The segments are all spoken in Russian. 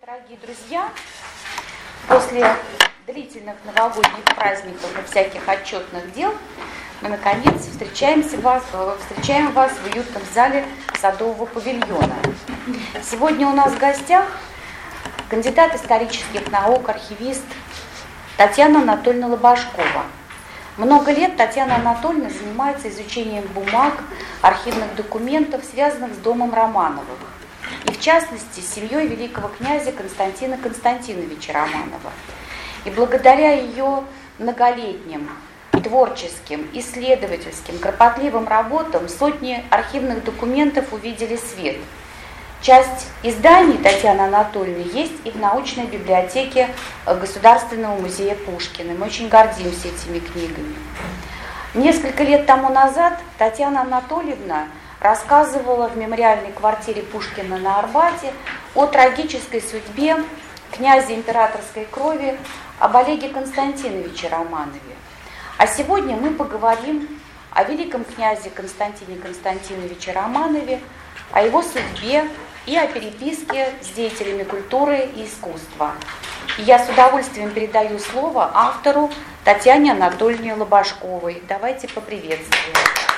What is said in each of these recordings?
Дорогие друзья, после длительных новогодних праздников и всяких отчетных дел мы наконец встречаем вас в уютном зале Садового павильона. Сегодня у нас в гостях кандидат исторических наук, архивист Татьяна Анатольевна Лобашкова. Много лет Татьяна Анатольевна занимается изучением бумаг, архивных документов, связанных с домом Романовых, и в частности с семьей великого князя Константина Константиновича Романова. И благодаря ее многолетним творческим, исследовательским, кропотливым работам сотни архивных документов увидели свет. Часть изданий Татьяны Анатольевны есть и в научной библиотеке Государственного музея Пушкина. Мы очень гордимся этими книгами. Несколько лет тому назад Татьяна Анатольевна рассказывала в мемориальной квартире Пушкина на Арбате о трагической судьбе князя императорской крови об Олеге Константиновиче Романове. А сегодня мы поговорим о великом князе Константине Константиновиче Романове, о его судьбе и о переписке с деятелями культуры и искусства. И я с удовольствием передаю слово автору Татьяне Анатольевне Лобашковой. Давайте поприветствуем.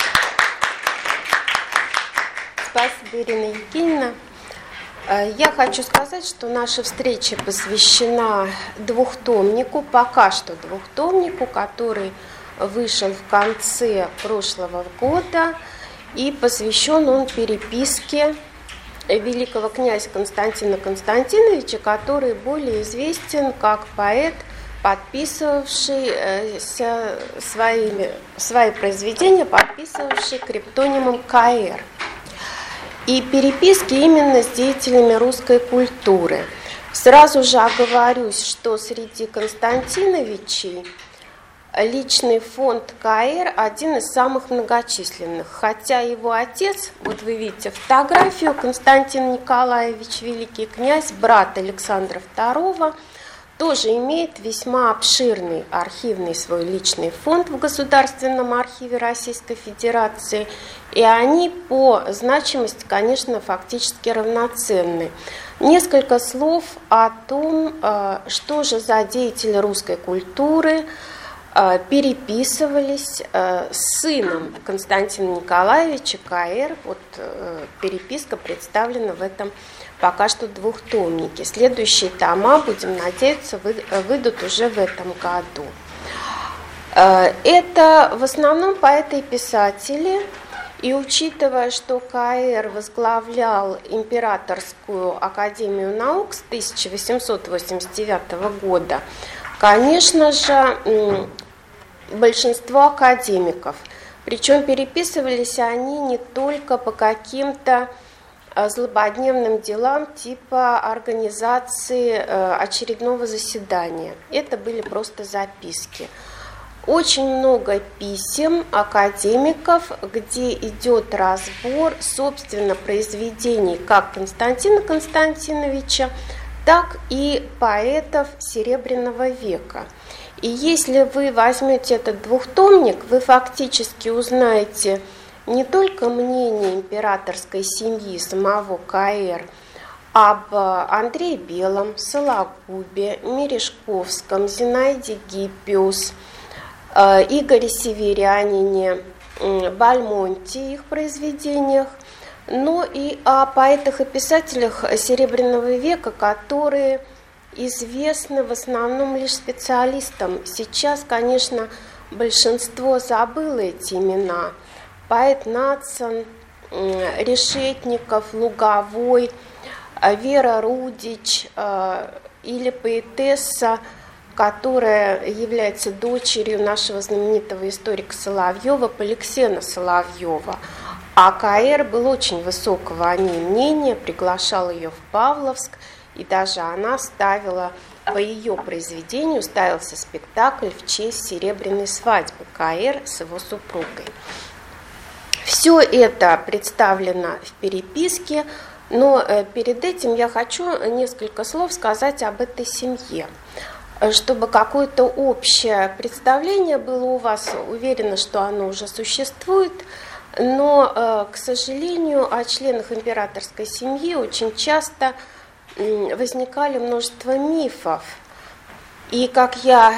Спасибо, Ирина Евгеньевна. Я хочу сказать, что наша встреча посвящена двухтомнику, пока что двухтомнику, который вышел в конце прошлого года, и посвящен он переписке великого князя Константина Константиновича, который более известен как поэт, подписывавший свои произведения, подписывавший криптонимом К.Р. И переписки именно с деятелями русской культуры. Сразу же оговорюсь, что среди Константиновичей личный фонд К.Р. один из самых многочисленных, хотя его отец, вот вы видите фотографию, Константин Николаевич, великий князь, брат Александра II, тоже имеет весьма обширный архивный свой личный фонд в Государственном архиве Российской Федерации, и они по значимости, конечно, фактически равноценны. Несколько слов о том, что же за деятели русской культуры переписывались с сыном Константина Николаевича К.Р. Вот переписка представлена в этом пока что двухтомнике. Следующие тома, будем надеяться, выйдут уже в этом году. Это в основном поэты и писатели, и учитывая, что К.Р. возглавлял Императорскую академию наук с 1889 года, конечно же, большинство академиков. Причем переписывались они не только по каким-то злободневным делам типа организации очередного заседания. Это были просто записки. Очень много писем академиков, где идет разбор, собственно, произведений как Константина Константиновича, так и поэтов Серебряного века. И если вы возьмете этот двухтомник, вы фактически узнаете не только мнение императорской семьи самого К.Р. об Андрее Белом, Сологубе, Мережковском, Зинаиде Гиппиус, Игоре Северянине, Бальмонте, их произведениях, но и о поэтах и писателях Серебряного века, которые известны в основном лишь специалистам. Сейчас, конечно, большинство забыло эти имена. Поэт Надсон, Решетников, Луговой, Вера Рудич или поэтесса, которая является дочерью нашего знаменитого историка Соловьева, Поликсена Соловьева. А К.Р. был очень высокого о ней мнения, приглашал ее в Павловск, и даже она ставила, по ее произведению ставился спектакль в честь серебряной свадьбы К.Р. с его супругой. Все это представлено в переписке, но перед этим я хочу несколько слов сказать об этой семье, чтобы какое-то общее представление было у вас. Уверена, что оно уже существует, но, к сожалению, о членах императорской семьи очень часто возникали множество мифов. И как я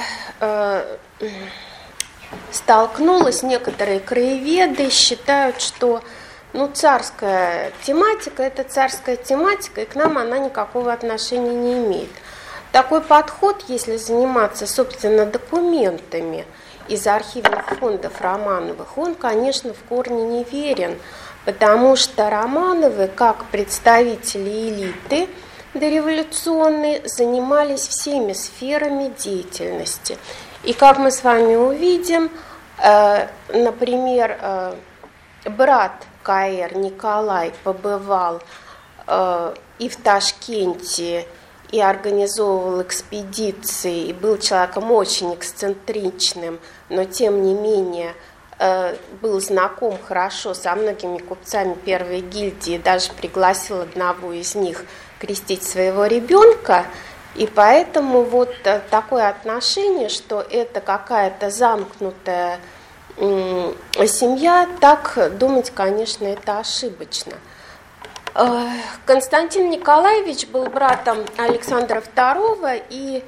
столкнулась, некоторые краеведы считают, что царская тематика – это царская тематика, и к нам она никакого отношения не имеет. Такой подход, если заниматься, собственно, документами из архивных фондов Романовых, он, конечно, в корне неверен, потому что Романовы, как представители элиты дореволюционной, занимались всеми сферами деятельности. И как мы с вами увидим, например, брат К.Р. Николай побывал и в Ташкенте, и организовывал экспедиции, и был человеком очень эксцентричным, но тем не менее был знаком хорошо со многими купцами первой гильдии, даже пригласил одного из них крестить своего ребенка. И поэтому вот такое отношение, что это какая-то замкнутая семья, так думать, конечно, это ошибочно. Константин Николаевич был братом Александра II и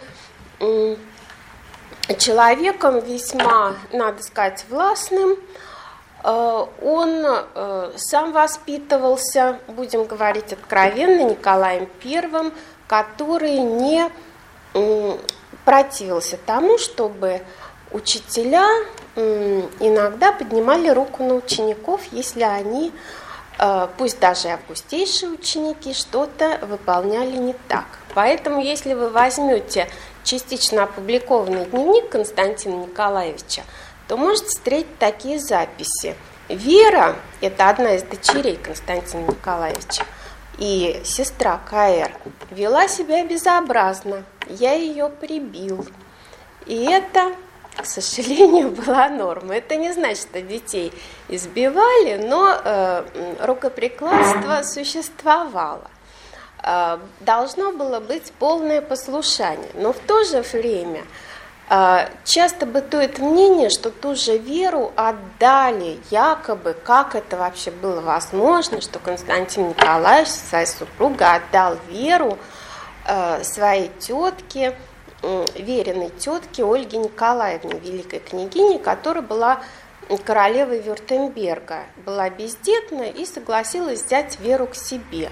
человеком весьма, надо сказать, властным. Он сам воспитывался, будем говорить откровенно, Николаем I, который не противился тому, чтобы учителя иногда поднимали руку на учеников, если они, пусть даже и августейшие ученики, что-то выполняли не так. Поэтому, если вы возьмете частично опубликованный дневник Константина Николаевича, то можете встретить такие записи. Вера, это одна из дочерей Константина Николаевича, и сестра К.Р. вела себя безобразно. Я ее прибил. И это, к сожалению, была норма. Это не значит, что детей избивали, но рукоприкладство существовало. Должно было быть полное послушание. Но в то же время часто бытует мнение, что ту же веру отдали, якобы, как это вообще было возможно, что Константин Николаевич, своя супруга, отдал веру своей тетке, веренной тетке Ольге Николаевне, великой княгине, которая была королевой Вюртемберга, была бездетна и согласилась взять веру к себе.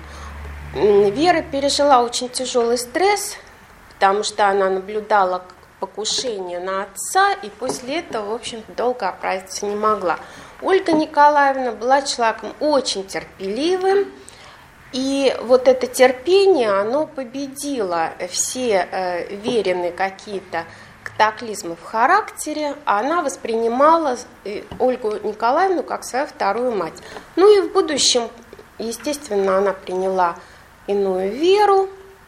Вера пережила очень тяжелый стресс, потому что она наблюдала покушение на отца, и после этого, в общем-то, долго оправиться не могла. Ольга Николаевна была человеком очень терпеливым, и вот это терпение, оно победило все веренные какие-то катаклизмы в характере, а она воспринимала Ольгу Николаевну как свою вторую мать. Ну и в будущем, естественно, она приняла иную веру,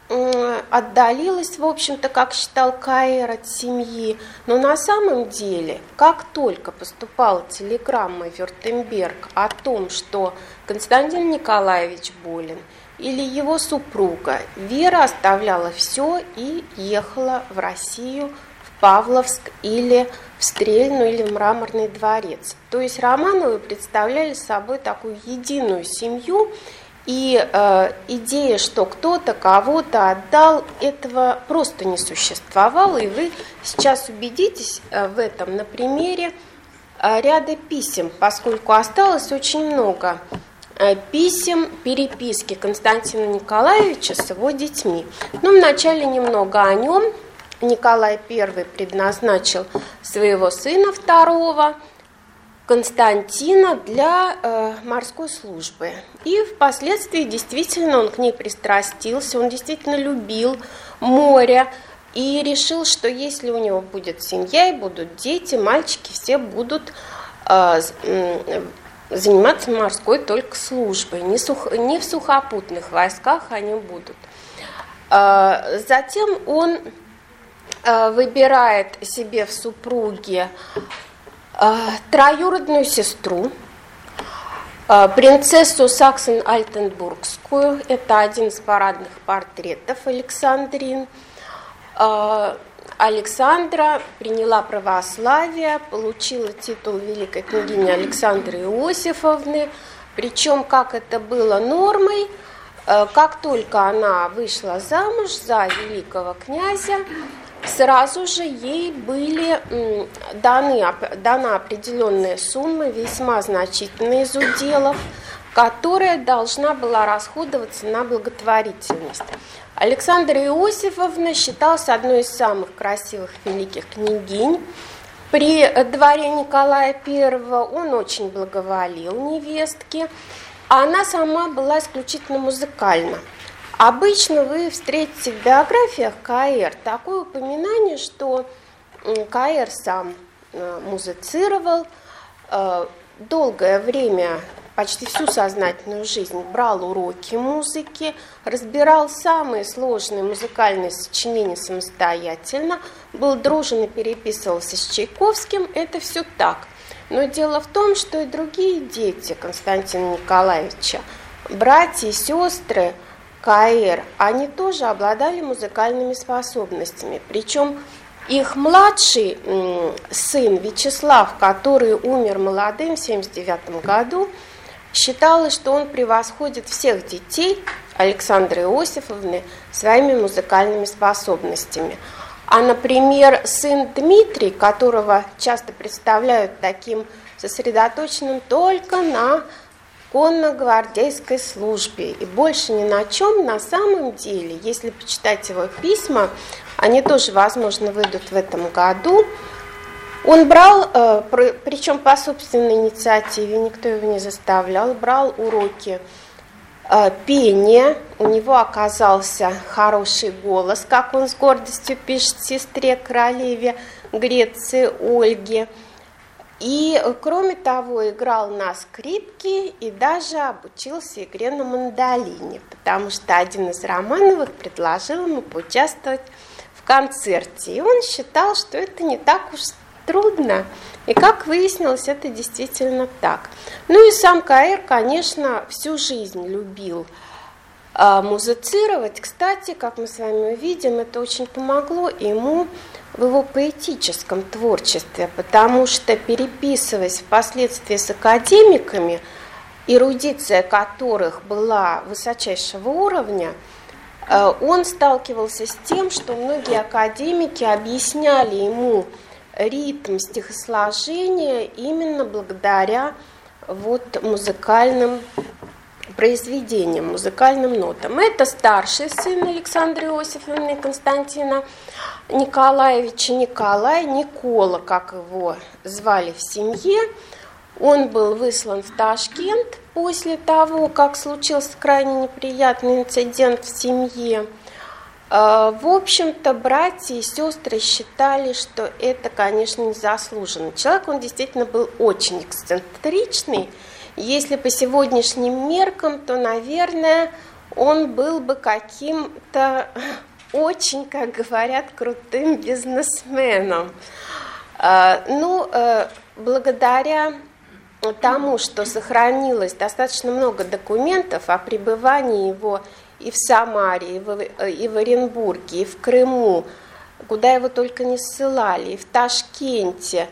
отдалилась, в общем-то, как считал К.Р. от семьи. Но на самом деле, как только поступала телеграмма в Вюртемберг о том, что Константин Николаевич болен, или его супруга, Вера оставляла все и ехала в Россию, в Павловск или в Стрельну, или в Мраморный дворец. То есть Романовы представляли собой такую единую семью, и идея, что кто-то кого-то отдал, этого просто не существовало. И вы сейчас убедитесь в этом на примере ряда писем, поскольку осталось очень много писем, переписки Константина Николаевича с его детьми. Но вначале немного о нем. Николай I предназначил своего сына второго, Константина, для морской службы. И впоследствии действительно он к ней пристрастился, он действительно любил море и решил, что если у него будет семья и будут дети, мальчики все будут заниматься морской только службой, не в сухопутных войсках они будут. Затем он выбирает себе в супруге троюродную сестру, принцессу Саксон-Альтенбургскую, это один из парадных портретов Александрин. Александра приняла православие, получила титул великой княгини Александры Иосифовны, причем, как это было нормой, Как только она вышла замуж за великого князя, сразу же ей были дана определенная сумма, весьма значительная из уделов, которая должна была расходоваться на благотворительность. Александра Иосифовна считалась одной из самых красивых великих княгинь при дворе Николая I. Он очень благоволил невестке, а она сама была исключительно музыкальна. Обычно вы встретите в биографиях К.Р. такое упоминание, что К.Р. сам музицировал, долгое время, почти всю сознательную жизнь брал уроки музыки, разбирал самые сложные музыкальные сочинения самостоятельно, был дружен и переписывался с Чайковским, это все так. Но дело в том, что и другие дети Константина Николаевича, братья и сестры К.Р., они тоже обладали музыкальными способностями. Причем их младший сын Вячеслав, который умер молодым в 1979 году, считалось, что он превосходит всех детей Александры Иосифовны своими музыкальными способностями. А, например, сын Дмитрий, которого часто представляют таким сосредоточенным только на конногвардейской службе и больше ни на чем, на самом деле, если почитать его письма, они тоже, возможно, выйдут в этом году, он брал, причем по собственной инициативе, никто его не заставлял, брал уроки пения, у него оказался хороший голос, как он с гордостью пишет сестре королеве Греции Ольге. И, кроме того, играл на скрипке и даже обучился игре на мандолине, потому что один из Романовых предложил ему поучаствовать в концерте. И он считал, что это не так уж трудно. И, как выяснилось, это действительно так. Ну и сам К.Р., конечно, всю жизнь любил музицировать. Кстати, как мы с вами увидим, это очень помогло ему в его поэтическом творчестве, потому что, переписываясь впоследствии с академиками, эрудиция которых была высочайшего уровня, он сталкивался с тем, что многие академики объясняли ему ритм стихосложения именно благодаря музыкальным произведениям, музыкальным нотам. Это старший сын Александры Иосифовны и Константина Николаевича, Никола, как его звали в семье. Он был выслан в Ташкент после того, как случился крайне неприятный инцидент в семье. В общем-то, братья и сестры считали, что это, конечно, незаслуженно. Человек, он действительно был очень эксцентричный. Если по сегодняшним меркам, то, наверное, он был бы каким-то очень, как говорят, крутым бизнесменом. Благодаря тому, что сохранилось достаточно много документов о пребывании его и в Самаре, и в Оренбурге, и в Крыму, куда его только не ссылали, и в Ташкенте.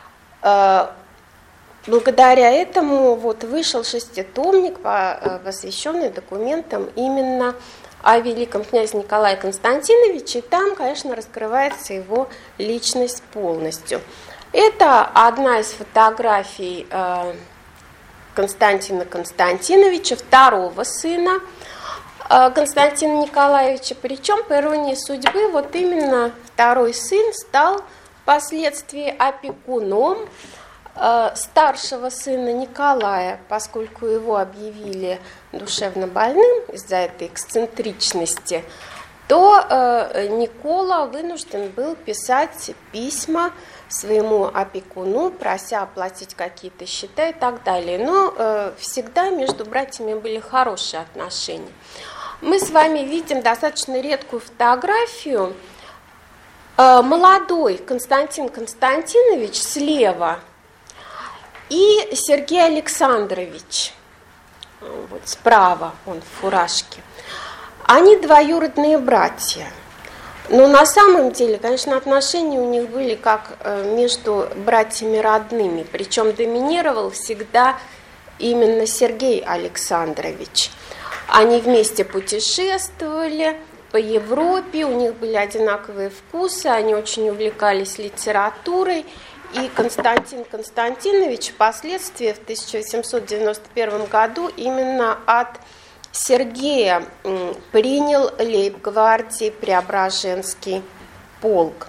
Благодаря этому вышел шеститомник, посвященный документам именно о великом князе Николае Константиновиче, и там, конечно, раскрывается его личность полностью. Это одна из фотографий Константина Константиновича, второго сына Константина Николаевича, причем, по иронии судьбы, именно второй сын стал впоследствии опекуном старшего сына Николая, поскольку его объявили душевно больным из-за этой эксцентричности, то Никола вынужден был писать письма своему опекуну, прося оплатить какие-то счета и так далее. Но всегда между братьями были хорошие отношения. Мы с вами видим достаточно редкую фотографию. Молодой Константин Константинович слева и Сергей Александрович справа, он в фуражке. Они двоюродные братья. Но на самом деле, конечно, отношения у них были как между братьями родными. Причем доминировал всегда именно Сергей Александрович. Они вместе путешествовали по Европе, у них были одинаковые вкусы, они очень увлекались литературой. И Константин Константинович впоследствии в 1891 году именно от Сергея принял лейб-гвардии Преображенский полк.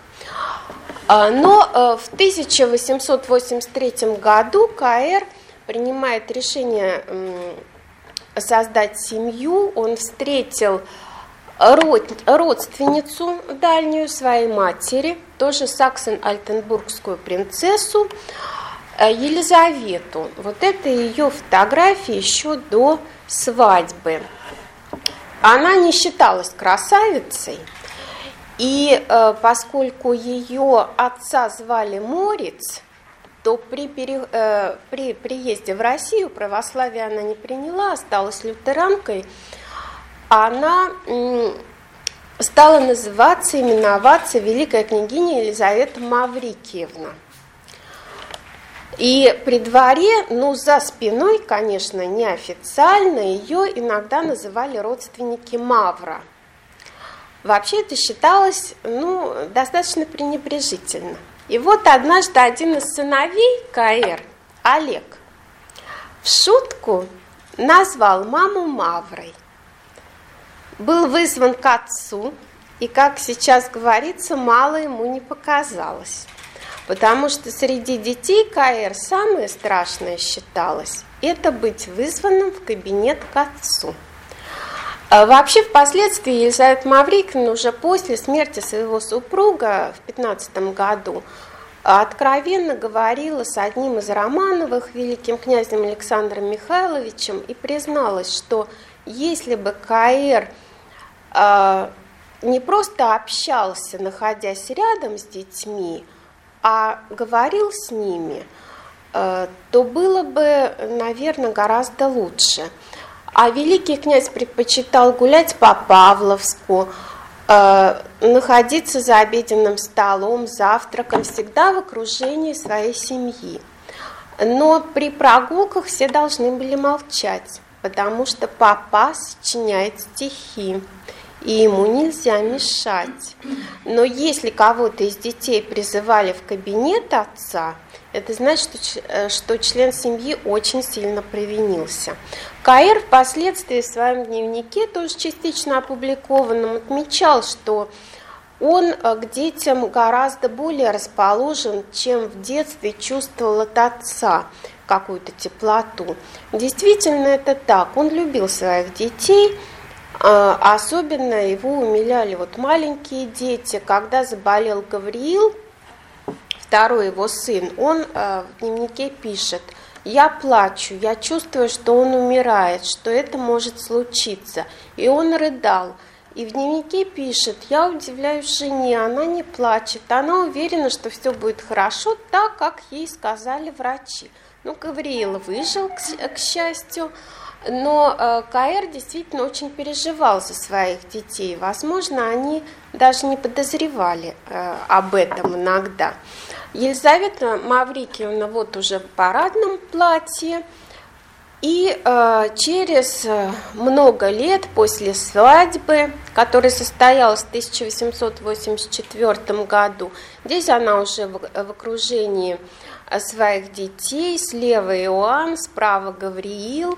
Но в 1883 году К.Р. принимает решение создать семью. Он встретил родственницу дальнюю своей матери, тоже саксон-альтенбургскую принцессу Елизавету. Вот это ее фотография еще до свадьбы. Она не считалась красавицей, и поскольку ее отца звали Мориц, то при приезде в Россию православие она не приняла, осталась лютеранкой. Она стала именоваться великая княгиня Елизавета Маврикиевна. И при дворе, за спиной, конечно, неофициально, ее иногда называли родственники Мавра. Вообще это считалось, достаточно пренебрежительно. И вот однажды один из сыновей К.Р., Олег, в шутку назвал маму Маврой. Был вызван к отцу, и, как сейчас говорится, мало ему не показалось. Потому что среди детей К.Р. самое страшное считалось – это быть вызванным в кабинет к отцу. Вообще, впоследствии Елизавета Маврикиевна уже после смерти своего супруга в 15 году откровенно говорила с одним из Романовых, великим князем Александром Михайловичем, и призналась, что если бы К.Р. не просто общался, находясь рядом с детьми, а говорил с ними, то было бы, наверное, гораздо лучше. А великий князь предпочитал гулять по Павловску, находиться за обеденным столом, завтраком, всегда в окружении своей семьи. Но при прогулках все должны были молчать, потому что папа сочиняет стихи, и ему нельзя мешать. Но если кого-то из детей призывали в кабинет отца, это значит, что член семьи очень сильно провинился. К.Р. впоследствии в своем дневнике, тоже частично опубликованном, отмечал, что он к детям гораздо более расположен, чем в детстве чувствовал от отца какую-то теплоту. Действительно, это так. Он любил своих детей. Особенно его умиляли маленькие дети. Когда заболел Гавриил, второй его сын, он в дневнике пишет: «Я плачу, я чувствую, что он умирает, что это может случиться». И он рыдал. И в дневнике пишет: «Я удивляюсь жене, она не плачет, она уверена, что все будет хорошо, так, как ей сказали врачи». Гавриил выжил, к счастью. Но К.Р. действительно очень переживал за своих детей. Возможно, они даже не подозревали об этом иногда. Елизавета Маврикиевна уже в парадном платье. И через много лет после свадьбы, которая состоялась в 1884 году, здесь она уже в окружении своих детей. Слева Иоанн, справа Гавриил.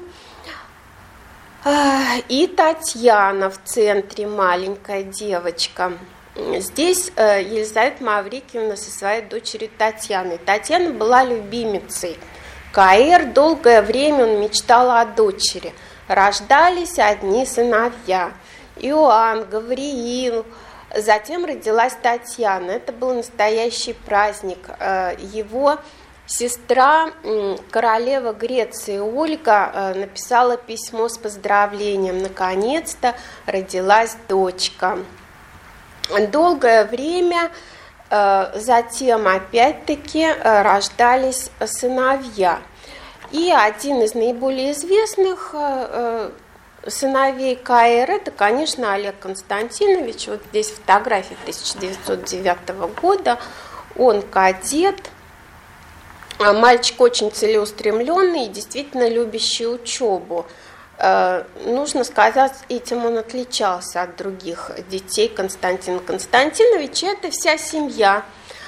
И Татьяна в центре, маленькая девочка. Здесь Елизавета Маврикиевна со своей дочерью Татьяной. Татьяна была любимицей К.Р. Долгое время он мечтал о дочери. Рождались одни сыновья: Иоанн, Гавриил. Затем родилась Татьяна. Это был настоящий праздник. Его сестра, королева Греции Ольга, написала письмо с поздравлением. Наконец-то родилась дочка. Долгое время затем опять-таки рождались сыновья. И один из наиболее известных сыновей К.Р. это, конечно, Олег Константинович. Вот здесь фотография 1909 года. Он кадет. Мальчик очень целеустремленный и действительно любящий учебу. нужно сказать, этим он отличался от других детей Константина Константиновича. Это вся семья.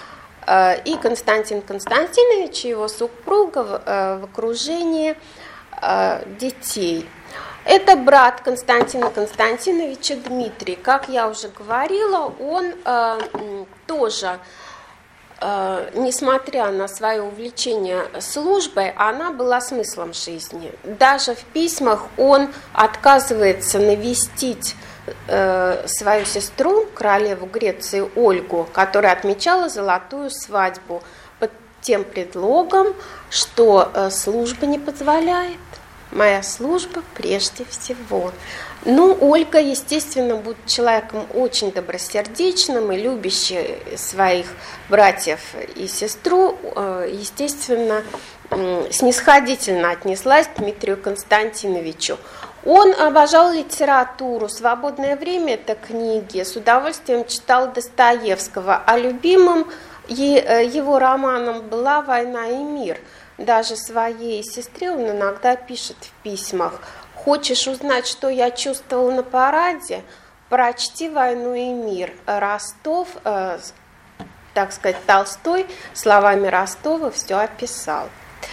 И Константин Константинович, и его супруга в окружении детей. Это брат Константина Константиновича Дмитрий. Как я уже говорила, он тоже, несмотря на свое увлечение службой, она была смыслом жизни. Даже в письмах он отказывается навестить свою сестру, королеву Греции Ольгу, которая отмечала золотую свадьбу, под тем предлогом, что служба не позволяет. Моя служба прежде всего. Ну, Ольга, естественно, будет человеком очень добросердечным и любящим своих братьев и сестру, естественно, снисходительно отнеслась к Дмитрию Константиновичу. Он обожал литературу, свободное время – это книги, с удовольствием читал Достоевского, а любимым его романом была «Война и мир». Даже своей сестре он иногда пишет в письмах: «Хочешь узнать, что я чувствовал на параде? Прочти «Войну и мир». Ростов, так сказать, Толстой словами Ростова все описал».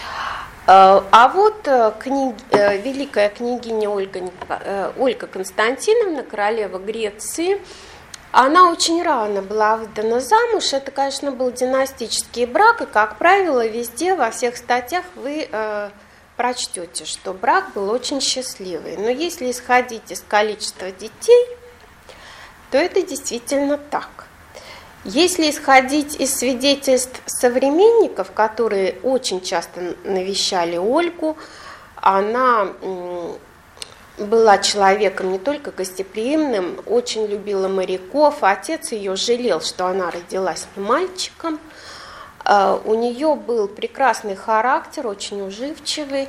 А вот великая княгиня Ольга Константиновна, королева Греции, она очень рано была выдана замуж. Это, конечно, был династический брак, и, как правило, везде, во всех статьях вы прочтете, что брак был очень счастливый. Но если исходить из количества детей, то это действительно так. Если исходить из свидетельств современников, которые очень часто навещали Ольгу, она была человеком не только гостеприимным, очень любила моряков. Отец ее жалел, что она родилась не мальчиком. У нее был прекрасный характер, очень уживчивый.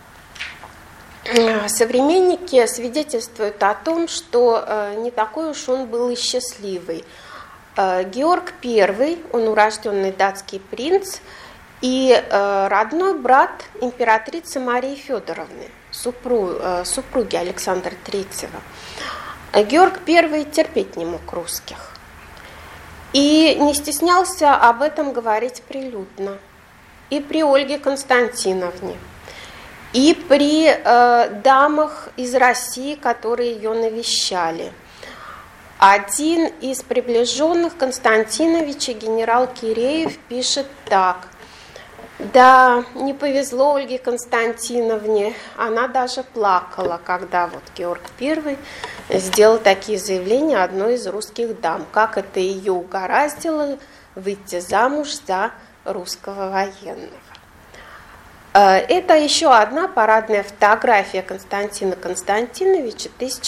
Современники свидетельствуют о том, что не такой уж он был и счастливый. Георг I, он урожденный датский принц, и родной брат императрицы Марии Федоровны, супруги Александра III. Георг I терпеть не мог русских и не стеснялся об этом говорить прилюдно. И при Ольге Константиновне, и при дамах из России, которые ее навещали. Один из приближенных Константиновича, генерал Киреев, пишет так: «Да, не повезло Ольге Константиновне, она даже плакала, когда вот Георг I сделал такие заявления одной из русских дам, как это ее угораздило выйти замуж за русского военного». Это еще одна парадная фотография Константина Константиновича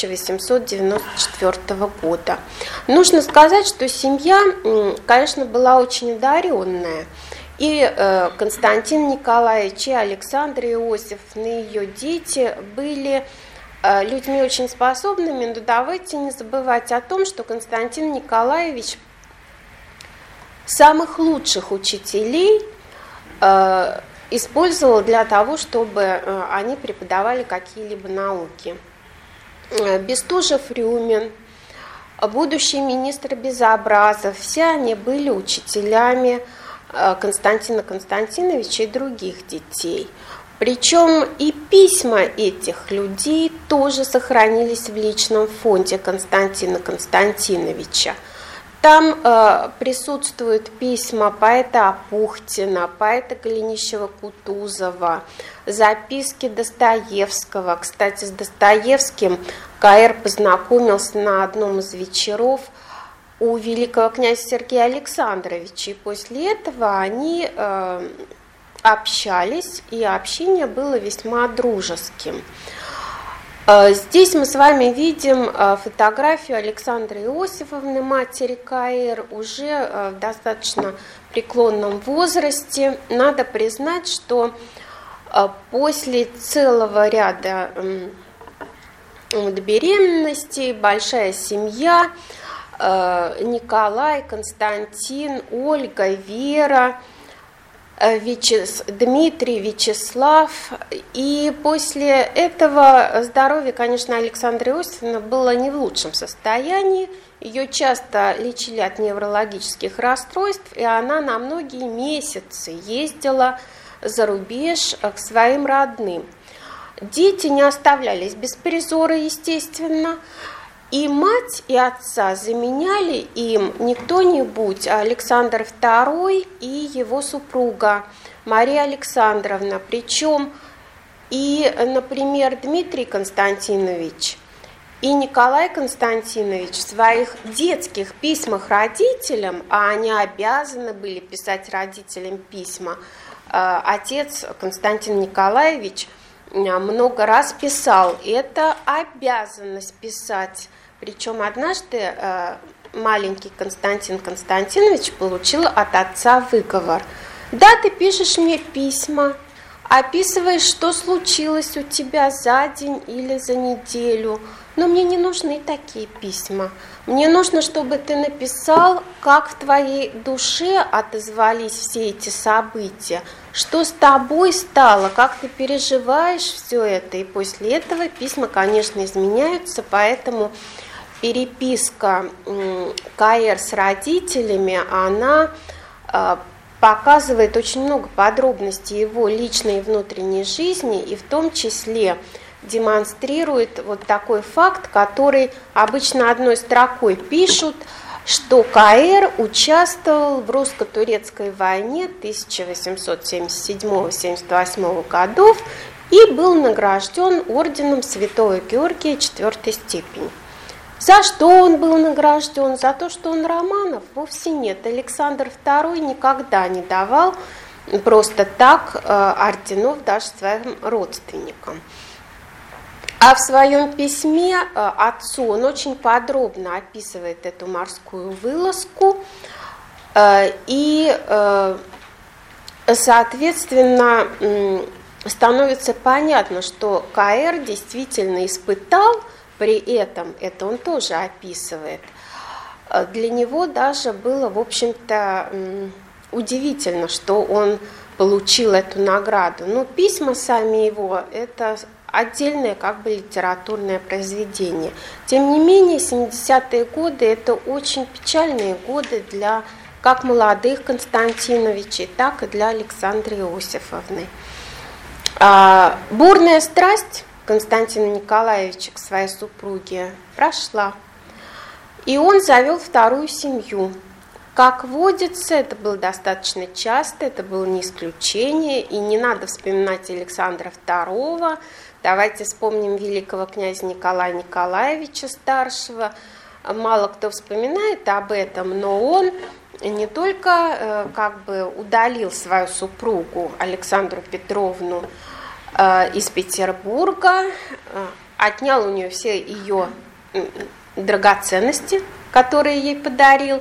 1894 года. Нужно сказать, что семья, конечно, была очень одаренная. И Константин Николаевич, и Александра Иосифовна, и ее дети были людьми очень способными, но давайте не забывать о том, что Константин Николаевич самых лучших учителей использовал для того, чтобы они преподавали какие-либо науки. Бестужев, Рюмин, будущий министр Безобразов, все они были учителями Константина Константиновича и других детей. Причем и письма этих людей тоже сохранились в личном фонде Константина Константиновича. Там присутствуют письма поэта Апухтина, поэта Голенищева-Кутузова, записки Достоевского. Кстати, с Достоевским К.Р. познакомился на одном из вечеров у великого князя Сергея Александровича. И после этого они общались, и общение было весьма дружеским. Здесь мы с вами видим фотографию Александры Иосифовны, матери К.Р., уже в достаточно преклонном возрасте. Надо признать, что после целого ряда беременностей, большая семья, Николай, Константин, Ольга, Вера, Дмитрий, Вячеслав. И после этого здоровье, конечно, Александры Иосифовны было не в лучшем состоянии. Ее часто лечили от неврологических расстройств, и она на многие месяцы ездила за рубеж к своим родным. Дети не оставлялись без призора, естественно. И мать, и отца заменяли им не кто-нибудь, а Александр II и его супруга Мария Александровна. Причем и, например, Дмитрий Константинович и Николай Константинович в своих детских письмах родителям, а они обязаны были писать родителям письма, отец Константин Николаевич много раз писал, это обязанность писать. Причем однажды маленький Константин Константинович получил от отца выговор. Да, ты пишешь мне письма, описываешь, что случилось у тебя за день или за неделю, но мне не нужны такие письма. Мне нужно, чтобы ты написал, как в твоей душе отозвались все эти события, что с тобой стало, как ты переживаешь все это. И после этого письма, конечно, изменяются, поэтому переписка К.Р. с родителями, она показывает очень много подробностей его личной и внутренней жизни, и в том числе демонстрирует вот такой факт, который обычно одной строкой пишут, что К.Р. участвовал в русско-турецкой войне 1877-78 годов и был награжден орденом Святого Георгия IV степени. За что он был награжден? За то, что он романов? Вовсе нет. Александр II никогда не давал просто так орденов даже своим родственникам. А в своем письме отцу он очень подробно описывает эту морскую вылазку, и, соответственно, становится понятно, что К.Р. действительно испытал при этом, это он тоже описывает, для него даже было, в общем-то, удивительно, что он получил эту награду. Но письма сами его, это отдельное как бы литературное произведение. Тем не менее, 70-е годы – это очень печальные годы для как молодых Константиновичей, так и для Александры Иосифовны. Бурная страсть Константина Николаевича к своей супруге прошла, и он завел вторую семью. Как водится, это было достаточно часто, это было не исключение, и не надо вспоминать Александра II. Давайте вспомним великого князя Николая Николаевича Старшего. Мало кто вспоминает об этом, но он не только как бы удалил свою супругу Александру Петровну из Петербурга, отнял у нее все ее драгоценности, которые ей подарил,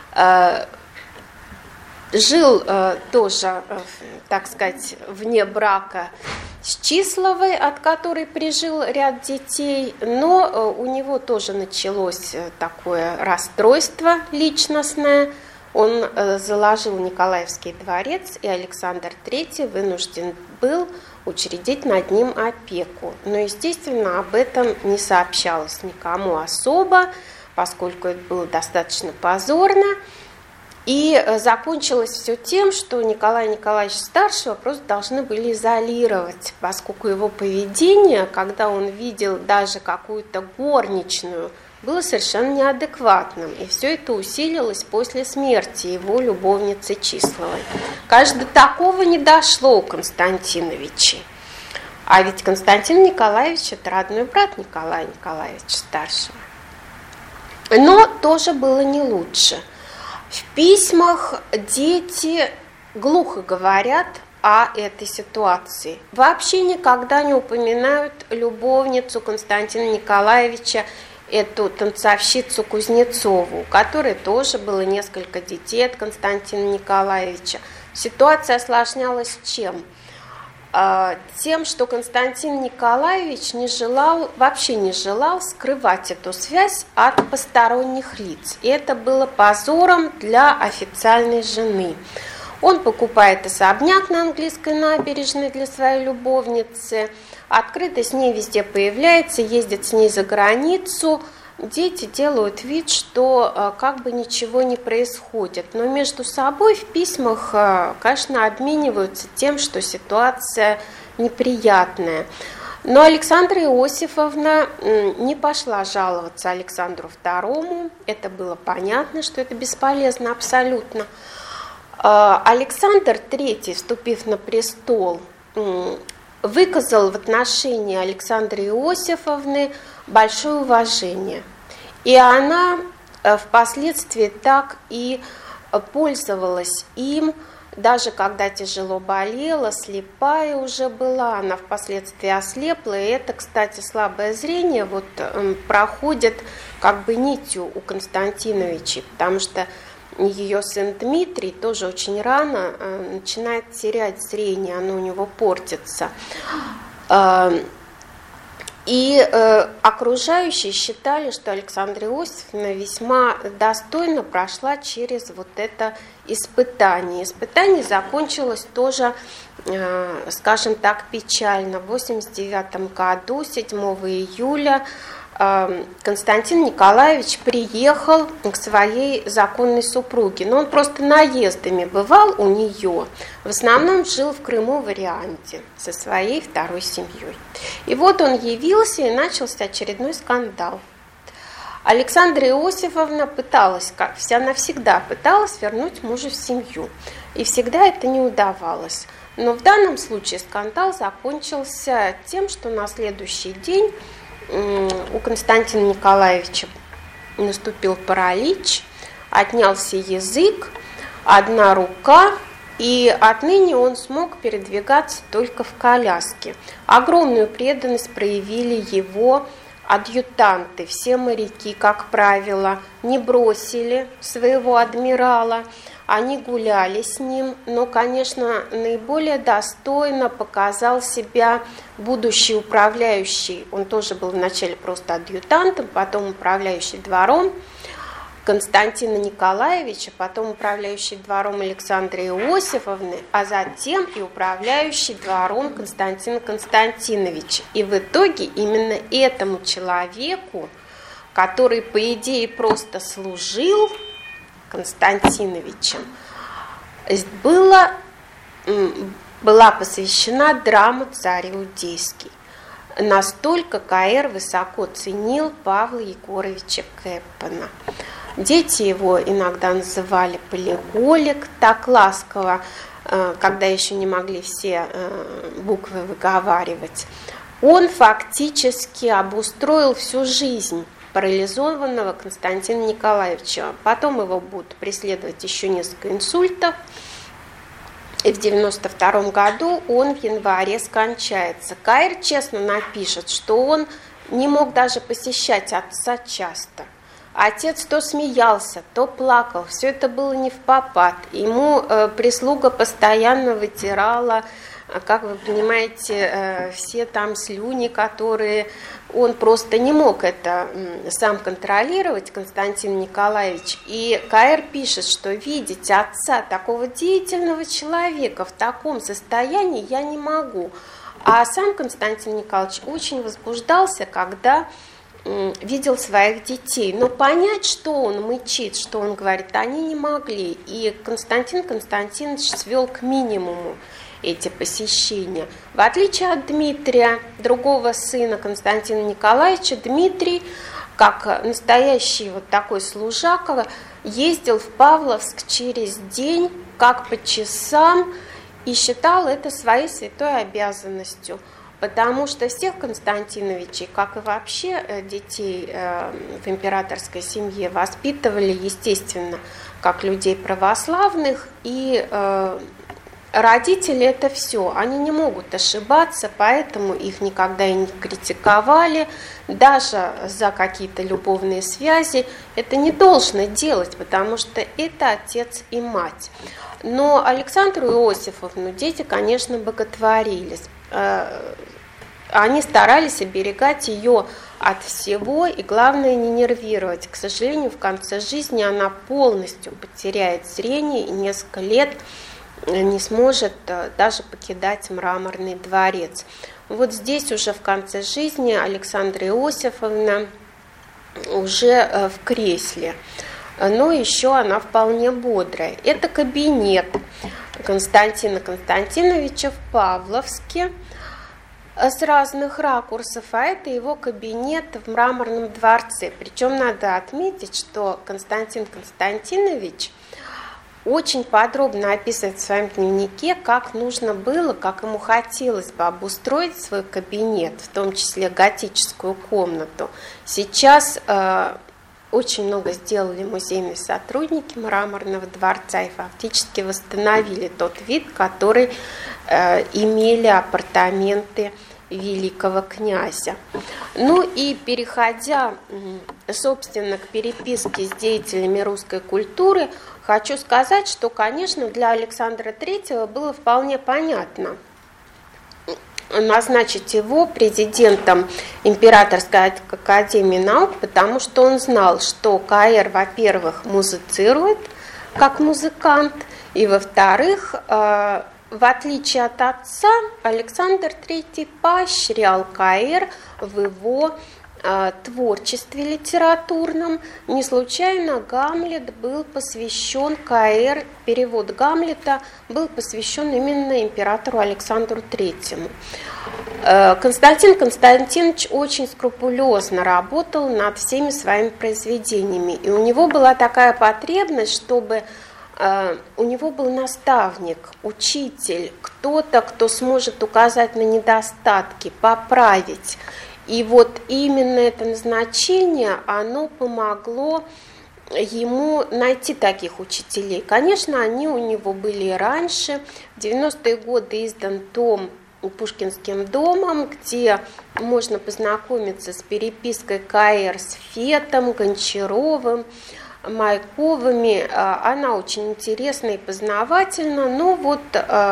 жил тоже, так сказать, вне брака с Числовой, от которой прижил ряд детей, но у него тоже началось такое расстройство личностное. Он заложил Николаевский дворец, и Александр III вынужден был учредить над ним опеку. Но, естественно, об этом не сообщалось никому особо, поскольку это было достаточно позорно. И закончилось все тем, что Николая Николаевича Старшего просто должны были изолировать, поскольку его поведение, когда он видел даже какую-то горничную, было совершенно неадекватным. И все это усилилось после смерти его любовницы Числовой. Кажется, до такого не дошло у Константиновичей. А ведь Константин Николаевич – это родной брат Николая Николаевича Старшего. Но тоже было не лучше. В письмах дети глухо говорят о этой ситуации. Вообще никогда не упоминают любовницу Константина Николаевича, эту танцовщицу Кузнецову, у которой тоже было несколько детей от Константина Николаевича. Ситуация осложнялась чем? Тем, что Константин Николаевич вообще не желал скрывать эту связь от посторонних лиц. И это было позором для официальной жены. Он покупает особняк на английской набережной для своей любовницы, открыто с ней везде появляется, ездит с ней за границу. Дети делают вид, что как бы ничего не происходит, но между собой в письмах, конечно, обмениваются тем, что ситуация неприятная. Но Александра Иосифовна не пошла жаловаться Александру II, это было понятно, что это бесполезно абсолютно. Александр III, вступив на престол, выказал в отношении Александры Иосифовны большое уважение. И она впоследствии так и пользовалась им, даже когда тяжело болела, слепая уже была, она впоследствии ослепла, и это, кстати, слабое зрение вот проходит как бы нитью у Константиновичей, потому что ее сын Дмитрий тоже очень рано начинает терять зрение, оно у него портится. И окружающие считали, что Александра Иосифовна весьма достойно прошла через вот это испытание. Испытание закончилось тоже, скажем так, печально. В 1989 году, 7 июля, Константин Николаевич приехал к своей законной супруге, но он просто наездами бывал у нее, в основном жил в Крыму, в Арианте, со своей второй семьей. И вот он явился, и начался очередной скандал. Александра Иосифовна пыталась, она всегда пыталась вернуть мужа в семью, и всегда это не удавалось. Но в данном случае скандал закончился тем, что на следующий день у Константина Николаевича наступил паралич, отнялся язык, одна рука, и отныне он смог передвигаться только в коляске. Огромную преданность проявили его адъютанты. Все моряки, как правило, не бросили своего адмирала, они гуляли с ним, но, конечно, наиболее достойно показал себя будущий управляющий. Он тоже был вначале просто адъютантом, потом управляющий двором Константина Николаевича, потом управляющий двором Александры Иосифовны, а затем и управляющий двором Константина Константиновича. И в итоге именно этому человеку, который, по идее, просто служил Константиновичем, была посвящена драма «Царь Иудейский». Настолько К.Р. высоко ценил Павла Егоровича Кэппена. Дети его иногда называли полиголик, так ласково, когда еще не могли все буквы выговаривать. Он фактически обустроил всю жизнь парализованного Константина Николаевича. Потом его будут преследовать еще несколько инсультов. И в 1992 году он в январе скончается. К.Р. честно напишет, что он не мог даже посещать отца часто. Отец то смеялся, то плакал. Все это было не впопад. Ему прислуга постоянно вытирала, как вы понимаете, все там слюни, которые он просто не мог это сам контролировать, Константин Николаевич. И К.Р. пишет, что видеть отца, такого деятельного человека, в таком состоянии я не могу. А сам Константин Николаевич очень возбуждался, когда видел своих детей. Но понять, что он мычит, что он говорит, они не могли. И Константин Константинович свел к минимуму эти посещения. В отличие от Дмитрия, другого сына Константина Николаевича, Дмитрий, как настоящий вот такой служака, ездил в Павловск через день, как по часам, и считал это своей святой обязанностью. Потому что всех Константиновичей, как и вообще детей в императорской семье, воспитывали, естественно, как людей православных, и родители это все, они не могут ошибаться, поэтому их никогда и не критиковали, даже за какие-то любовные связи. Это не должно делать, потому что это отец и мать. Но Александру Иосифовну дети, конечно, боготворили. Они старались оберегать ее от всего и, главное, не нервировать. К сожалению, в конце жизни она полностью потеряет зрение и несколько лет не сможет даже покидать Мраморный дворец. Вот здесь уже в конце жизни Александра Иосифовна уже в кресле, но еще она вполне бодрая. Это кабинет Константина Константиновича в Павловске с разных ракурсов, а это его кабинет в Мраморном дворце. Причем надо отметить, что Константин Константинович очень подробно описывает в своем дневнике, как нужно было, как ему хотелось бы обустроить свой кабинет, в том числе готическую комнату. Сейчас очень много сделали музейные сотрудники Мраморного дворца и фактически восстановили тот вид, который имели апартаменты великого князя. Ну и переходя, собственно, к переписке с деятелями русской культуры, хочу сказать, что, конечно, для Александра III было вполне понятно назначить его президентом Императорской академии наук, потому что он знал, что КР, во-первых, музицирует как музыкант, и, во-вторых, в отличие от отца, Александр III поощрял КР в его творчестве литературном. Не случайно Гамлет был посвящен КР, перевод Гамлета был посвящен именно императору Александру III. Константин Константинович очень скрупулезно работал над всеми своими произведениями, и у него была такая потребность, чтобы у него был наставник, учитель, кто-то, кто сможет указать на недостатки, поправить. И вот именно это назначение, оно помогло ему найти таких учителей. Конечно, они у него были и раньше. В 90-е годы издан том Пушкинским домом, где можно познакомиться с перепиской КР с Фетом, Гончаровым, Маяковыми. Она очень интересна и познавательна. Но вот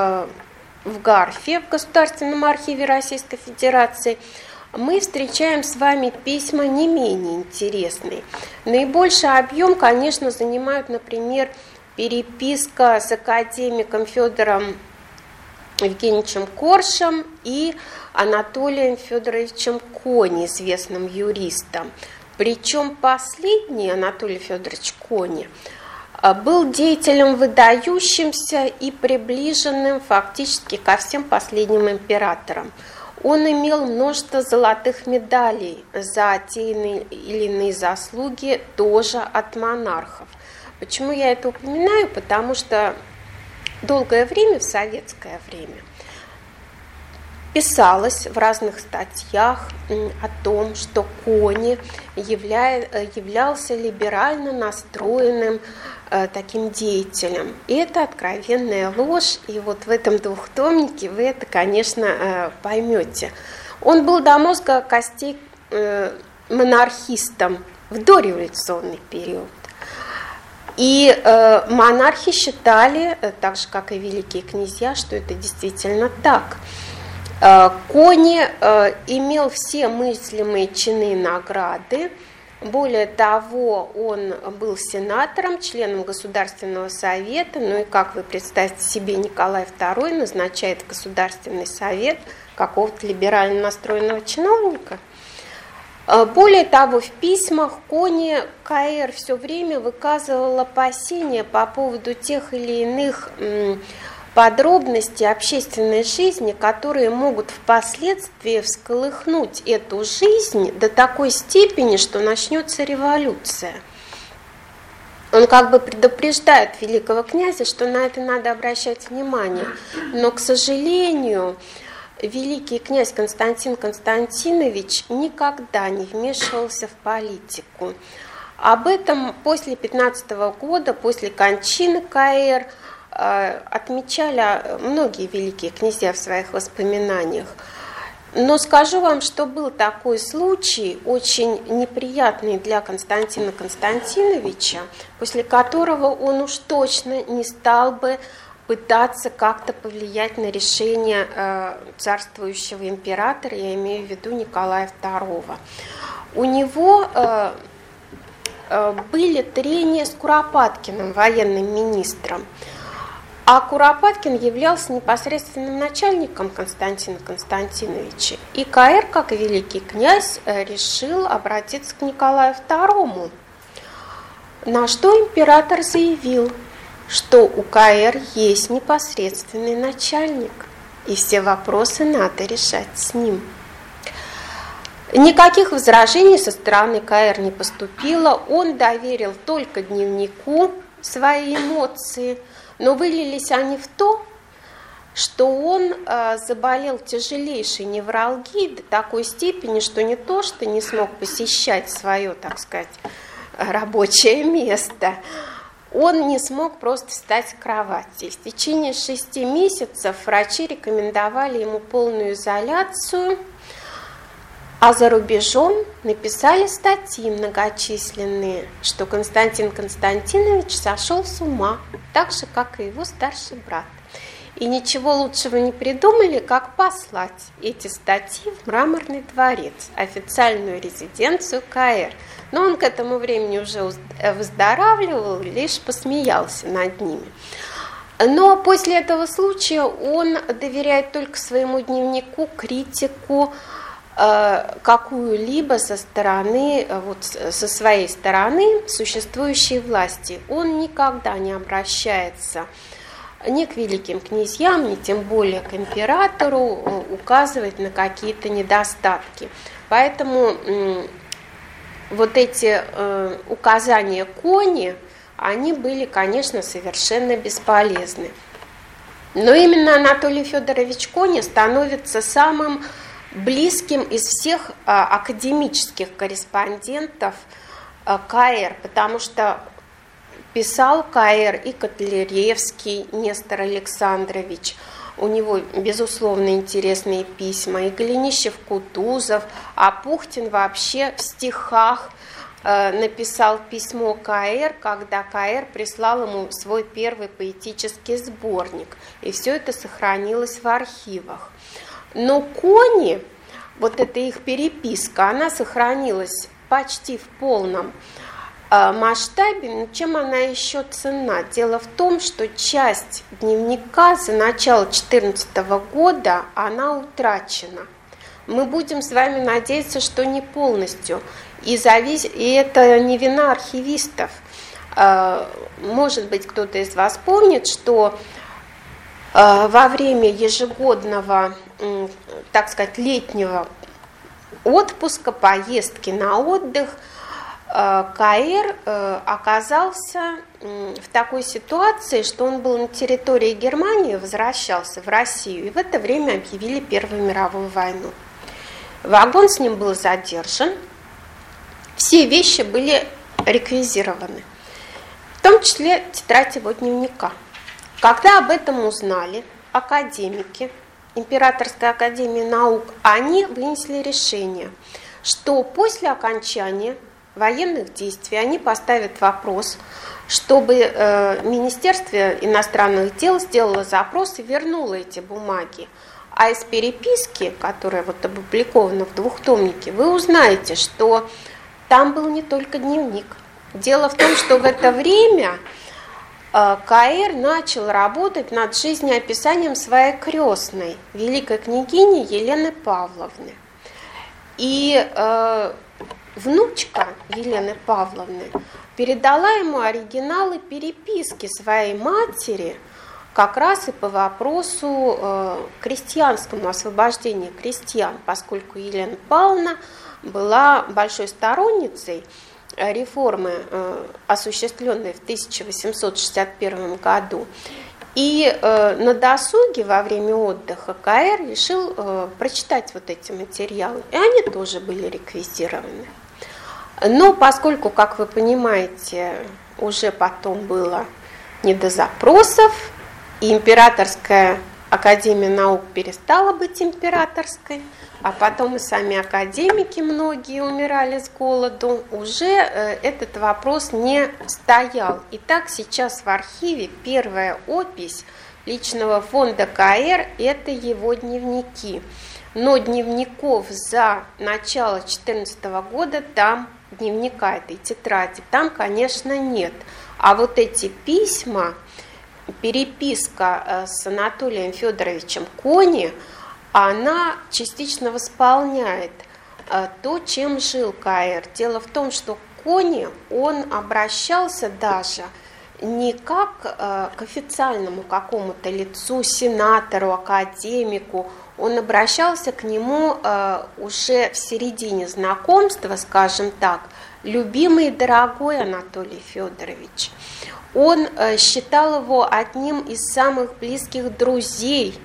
в Гарфе, в Государственном архиве Российской Федерации, мы встречаем с вами письма не менее интересные. Наибольший объем, конечно, занимают, например, переписка с академиком Федором Евгеньевичем Коршем и Анатолием Федоровичем Кони, известным юристом. Причем последний, Анатолий Федорович Кони, был деятелем выдающимся и приближенным фактически ко всем последним императорам. Он имел множество золотых медалей за те или иные заслуги тоже от монархов. Почему я это упоминаю? Потому что долгое время, в советское время, писалось в разных статьях о том, что Кони являлся либерально настроенным таким деятелем. И это откровенная ложь, и вот в этом двухтомнике вы это, конечно, поймете. Он был до мозга костей монархистом в дореволюционный период. И монархи считали, так же, как и великие князья, что это действительно так. Кони имел все мыслимые чины и награды. Более того, он был сенатором, членом Государственного совета. Ну и, как вы представьте себе, Николай II назначает в Государственный совет какого-то либерально настроенного чиновника. Более того, в письмах Кони КР все время выказывал опасения по поводу тех или иных подробности общественной жизни, которые могут впоследствии всколыхнуть эту жизнь до такой степени, что начнется революция. Он как бы предупреждает великого князя, что на это надо обращать внимание. Но, к сожалению, великий князь Константин Константинович никогда не вмешивался в политику. Об этом после 15 года, после кончины КР, отмечали многие великие князья в своих воспоминаниях. Но скажу вам, что был такой случай, очень неприятный для Константина Константиновича, после которого он уж точно не стал бы пытаться как-то повлиять на решение царствующего императора, я имею в виду Николая II. У него были трения с Куропаткиным, военным министром. А Куропаткин являлся непосредственным начальником Константина Константиновича. И К.Р., как и великий князь, решил обратиться к Николаю II, на что император заявил, что у К.Р. есть непосредственный начальник, и все вопросы надо решать с ним. Никаких возражений со стороны К.Р. не поступило, он доверил только дневнику свои эмоции, но вылились они в то, что он заболел тяжелейшей невралгией до такой степени, что не то, что не смог посещать свое, так сказать, рабочее место, он не смог просто встать с кровати. И в течение 6 месяцев врачи рекомендовали ему полную изоляцию, а за рубежом написали статьи многочисленные, что Константин Константинович сошел с ума, так же, как и его старший брат. И ничего лучшего не придумали, как послать эти статьи в Мраморный дворец, официальную резиденцию К.Р. Но он к этому времени уже выздоравливал, лишь посмеялся над ними. Но после этого случая он доверяет только своему дневнику критику какую-либо со стороны, вот со своей стороны существующей власти. Он никогда не обращается ни к великим князьям, ни тем более к императору указывать на какие-то недостатки. Поэтому вот эти указания Кони, они были, конечно, совершенно бесполезны. Но именно Анатолий Федорович Кони становится самым близким из всех академических корреспондентов К.Р., потому что писал К.Р. и Котляревский Нестор Александрович, у него, безусловно, интересные письма, и Голенищев-Кутузов, а Пухтин вообще в стихах написал письмо К.Р., когда К.Р. прислал ему свой первый поэтический сборник, и все это сохранилось в архивах. Но Кони, вот эта их переписка, она сохранилась почти в полном масштабе. Но чем она еще ценна? Дело в том, что часть дневника за начало 2014 года, она утрачена. Мы будем с вами надеяться, что не полностью. И это не вина архивистов. Может быть, кто-то из вас помнит, что во время ежегодного, так сказать, летнего отпуска, поездки на отдых, К.Р. оказался в такой ситуации, что он был на территории Германии, возвращался в Россию, и в это время объявили Первую мировую войну. Вагон с ним был задержан, все вещи были реквизированы, в том числе тетрадь его дневника. Когда об этом узнали академики Императорской академии наук, они вынесли решение, что после окончания военных действий они поставят вопрос, чтобы Министерство иностранных дел сделало запрос и вернуло эти бумаги. А из переписки, которая вот опубликована в двухтомнике, вы узнаете, что там был не только дневник. Дело в том, что в это время К.Р. начал работать над жизнеописанием своей крестной, великой княгини Елены Павловны. И внучка Елены Павловны передала ему оригиналы переписки своей матери как раз и по вопросу крестьянскому освобождению крестьян, поскольку Елена Павловна была большой сторонницей реформы, осуществленной в 1861 году. И на досуге во время отдыха К.Р. решил прочитать вот эти материалы, и они тоже были реквизированы. Но поскольку, как вы понимаете, уже потом было не до запросов, и Императорская академия наук перестала быть императорской, а потом и сами академики многие умирали с голоду, уже этот вопрос не стоял. Итак, сейчас в архиве первая опись личного фонда К.Р. – это его дневники. Но дневников за начало 2014 года, там дневника этой тетради, там, конечно, нет. А вот эти письма переписка с Анатолием Федоровичем Кони, она частично восполняет то, чем жил К.Р. Дело в том, что Кони, он обращался даже не как к официальному какому-то лицу, сенатору, академику, он обращался к нему уже в середине знакомства, скажем так: любимый и дорогой Анатолий Федорович. Он считал его одним из самых близких друзей.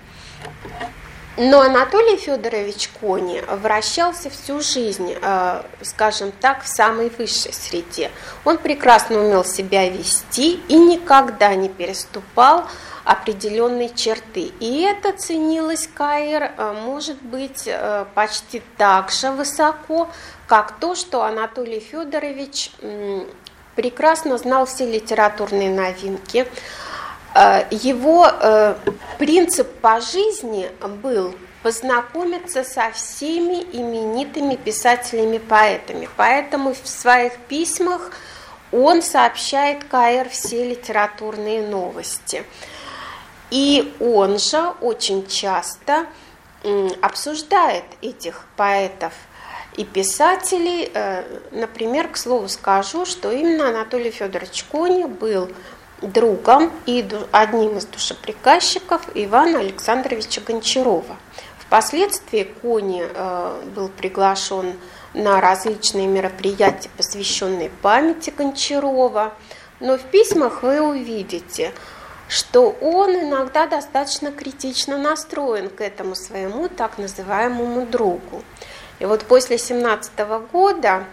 Но Анатолий Федорович Кони вращался всю жизнь, скажем так, в самой высшей среде. Он прекрасно умел себя вести и никогда не переступал определенные черты. И это ценилось К.Р., может быть, почти так же высоко, как то, что Анатолий Федорович прекрасно знал все литературные новинки. Его принцип по жизни был познакомиться со всеми именитыми писателями-поэтами. Поэтому в своих письмах он сообщает К.Р. все литературные новости. И он же очень часто обсуждает этих поэтов и писателей. Например, к слову скажу, что именно Анатолий Федорович Кони был другом и одним из душеприказчиков Ивана Александровича Гончарова. Впоследствии Кони был приглашен на различные мероприятия, посвященные памяти Гончарова. Но в письмах вы увидите, что он иногда достаточно критично настроен к этому своему так называемому другу. И вот после 1917 года,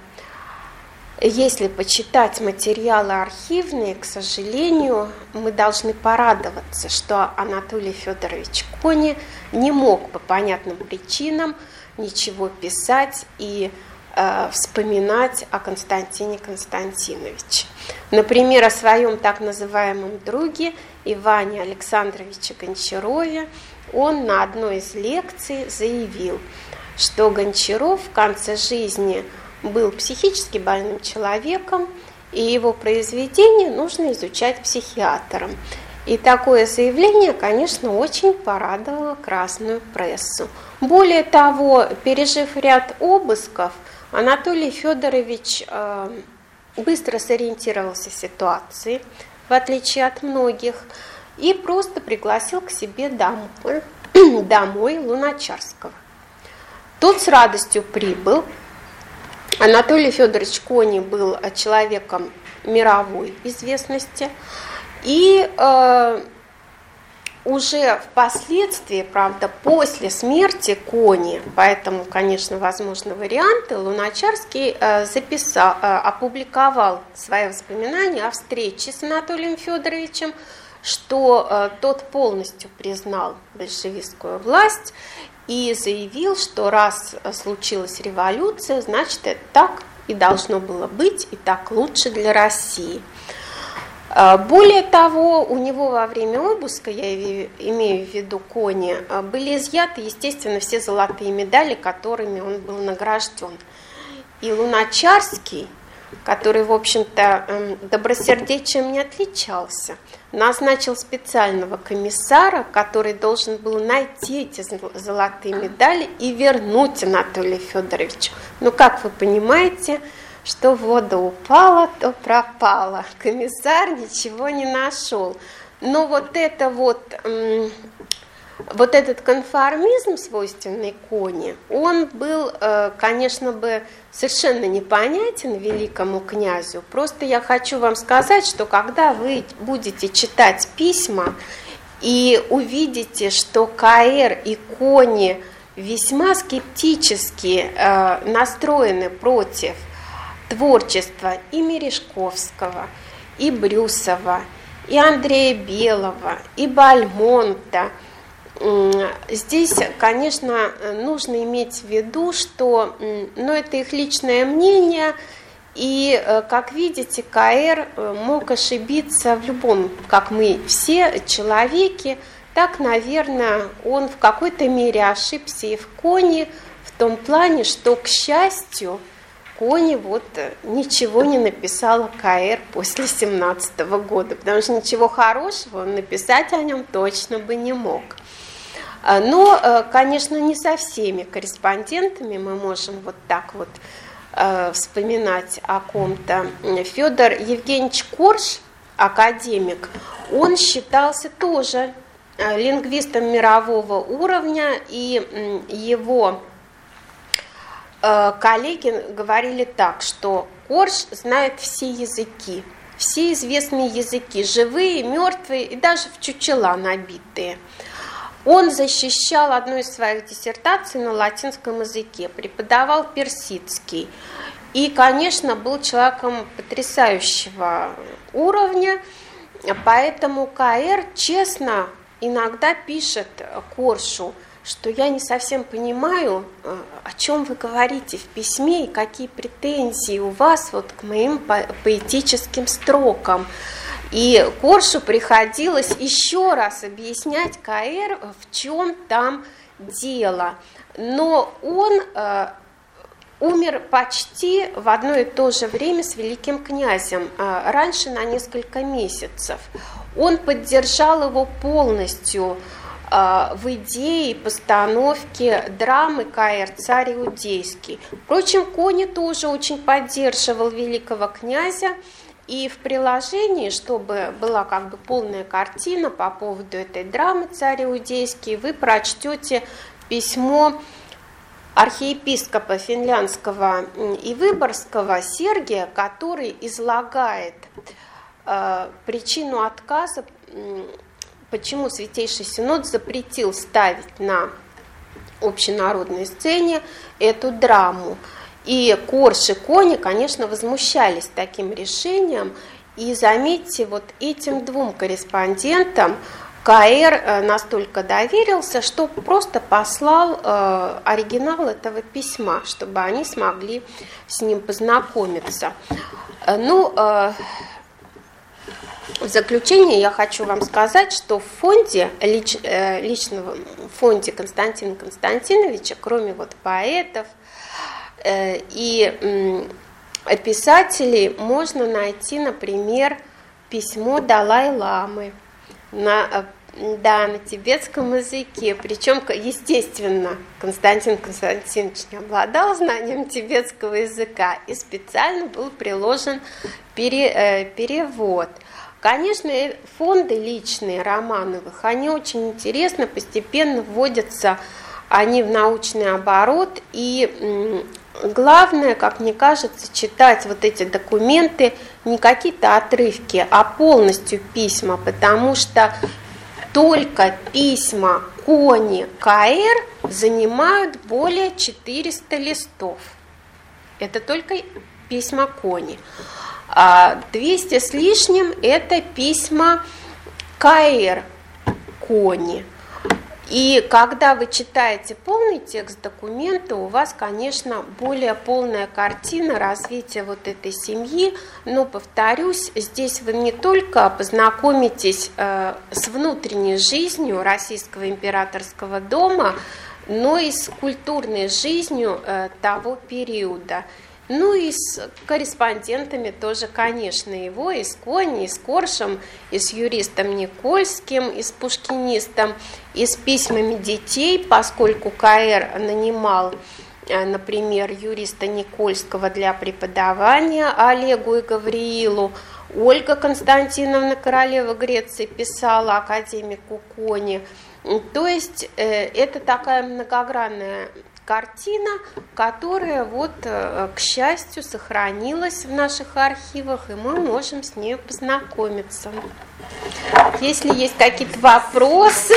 если почитать материалы архивные, к сожалению, мы должны порадоваться, что Анатолий Федорович Кони не мог по понятным причинам ничего писать и вспоминать о Константине Константиновиче. Например, о своем так называемом друге Иване Александровиче Гончарове он на одной из лекций заявил, что Гончаров в конце жизни был психически больным человеком, и его произведения нужно изучать психиатром. И такое заявление, конечно, очень порадовало красную прессу. Более того, пережив ряд обысков, Анатолий Федорович быстро сориентировался в ситуации, в отличие от многих, и просто пригласил к себе домой Луначарского. Тот с радостью прибыл. Анатолий Федорович Кони был человеком мировой известности, и уже впоследствии, правда, после смерти Кони, поэтому, конечно, возможны варианты, Луначарский опубликовал свои воспоминания о встрече с Анатолием Федоровичем, что тот полностью признал большевистскую власть и заявил, что раз случилась революция, значит, это так и должно было быть, и так лучше для России. Более того, у него во время обыска, я имею в виду Кони, были изъяты, естественно, все золотые медали, которыми он был награжден. И Луначарский, который, в общем-то, добросердечием не отличался, назначил специального комиссара, который должен был найти эти золотые медали и вернуть Анатолию Федоровичу. Но, как вы понимаете, что в воду упало, то пропало. Комиссар ничего не нашел. Но вот этот конформизм, свойственный Кони, он был, конечно, бы совершенно непонятен великому князю. Просто я хочу вам сказать, что когда вы будете читать письма и увидите, что К.Р. и Кони весьма скептически настроены против творчества и Мережковского, и Брюсова, и Андрея Белого, и Бальмонта, здесь, конечно, нужно иметь в виду, что это их личное мнение, и, как видите, К.Р. мог ошибиться в любом, как мы все, человеке. Так, наверное, он в какой-то мере ошибся и в Кони, в том плане, что, к счастью, Кони вот ничего не написала КР после 17 года, потому что ничего хорошего он написать о нем точно бы не мог. Но, конечно, не со всеми корреспондентами мы можем вот так вот вспоминать о ком-то. Федор Евгеньевич Корж, академик, он считался тоже лингвистом мирового уровня, и его коллеги говорили так, что Корж знает все языки, все известные языки, живые, мертвые и даже в чучела набитые. Он защищал одну из своих диссертаций на латинском языке, преподавал персидский и, конечно, был человеком потрясающего уровня, поэтому КР честно иногда пишет Коржу, что я не совсем понимаю, о чем вы говорите в письме и какие претензии у вас вот к моим поэтическим строкам. И Коржу приходилось еще раз объяснять КР, в чем там дело. Но он умер почти в одно и то же время с великим князем, раньше на несколько месяцев. Он поддержал его полностью в идее постановки драмы КР «Царь Иудейский». Впрочем, Кони тоже очень поддерживал великого князя, и в приложении, чтобы была как бы полная картина по поводу этой драмы «Царь Иудейский», вы прочтете письмо архиепископа финляндского и выборгского Сергия, который излагает причину отказа, почему Святейший Синод запретил ставить на общенародной сцене эту драму. И Корж и Кони, конечно, возмущались таким решением. И заметьте, вот этим двум корреспондентам КР настолько доверился, что просто послал оригинал этого письма, чтобы они смогли с ним познакомиться. Ну, в заключение я хочу вам сказать, что в фонде, личном фонде Константина Константиновича, кроме вот поэтов и писателей, можно найти, например, письмо Далай-ламы на тибетском языке. Причем, естественно, Константин Константинович не обладал знанием тибетского языка, и специально был приложен перевод. Конечно, фонды личные Романовых, они очень интересны, постепенно вводятся они в научный оборот, и главное, как мне кажется, читать вот эти документы, не какие-то отрывки, а полностью письма, потому что только письма Кони КР занимают более 400 листов. Это только письма Кони. 200 с лишним – это письма КР Кони. И когда вы читаете полный текст документа, у вас, конечно, более полная картина развития вот этой семьи, но, повторюсь, здесь вы не только познакомитесь с внутренней жизнью российского императорского дома, но и с культурной жизнью того периода. Ну и с корреспондентами тоже, конечно, его, и с Кони, и с Коржем, и с юристом Никольским, и с пушкинистом, и с письмами детей, поскольку КР нанимал, например, юриста Никольского для преподавания Олегу и Гавриилу. Ольга Константиновна, королева Греции, писала академику Кони. То есть это такая многогранная картина, которая, вот, к счастью, сохранилась в наших архивах, и мы можем с ней познакомиться. Если есть какие-то вопросы,